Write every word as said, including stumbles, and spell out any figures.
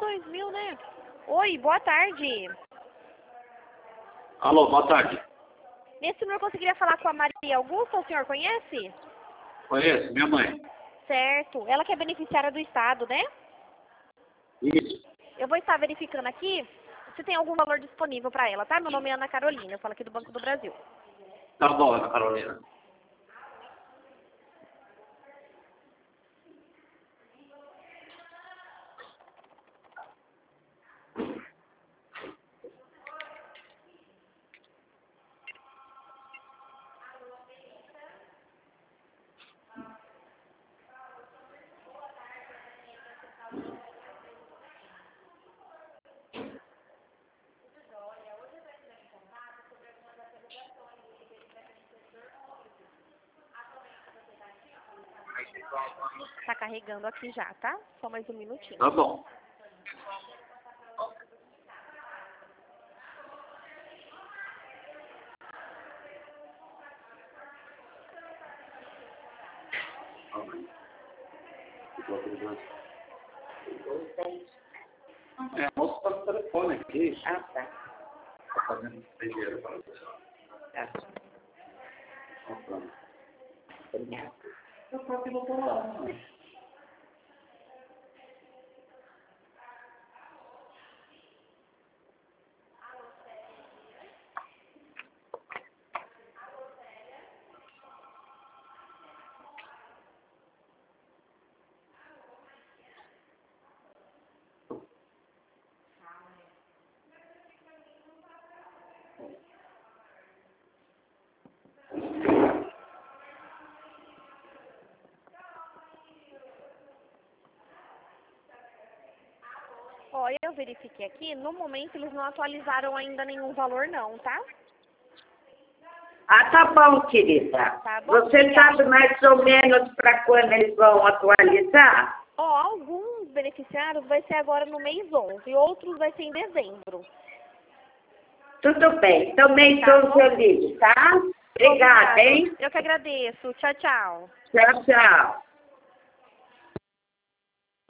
dois mil, né? Oi, boa tarde. Alô, boa tarde. Nesse número eu conseguiria falar com a Maria Augusta, o senhor conhece? Conheço, minha mãe. Certo. Ela que é beneficiária do Estado, né? Isso. Eu vou estar verificando aqui se tem algum valor disponível para ela, tá? Meu nome é Ana Carolina, eu falo aqui do Banco do Brasil. Tá bom, Ana Carolina. Tá carregando aqui já, tá? Só mais um minutinho. Tá bom. É, moço tá no telefone aqui. Ah, tá. Tá fazendo dinheiro para você. Tá. Obrigada. Eu tô aqui no outro lado. Olha, eu verifiquei aqui, no momento eles não atualizaram ainda nenhum valor não, tá? Ah, tá bom, querida. Tá bom, Você obrigada. sabe mais ou menos para quando eles vão atualizar? Ó, alguns beneficiários vai ser agora no mês onze, outros vai ser em dezembro. Tudo bem. Também Tá estou bom. feliz, tá? Obrigada, hein? Eu que agradeço. Tchau, tchau. Tchau, tchau.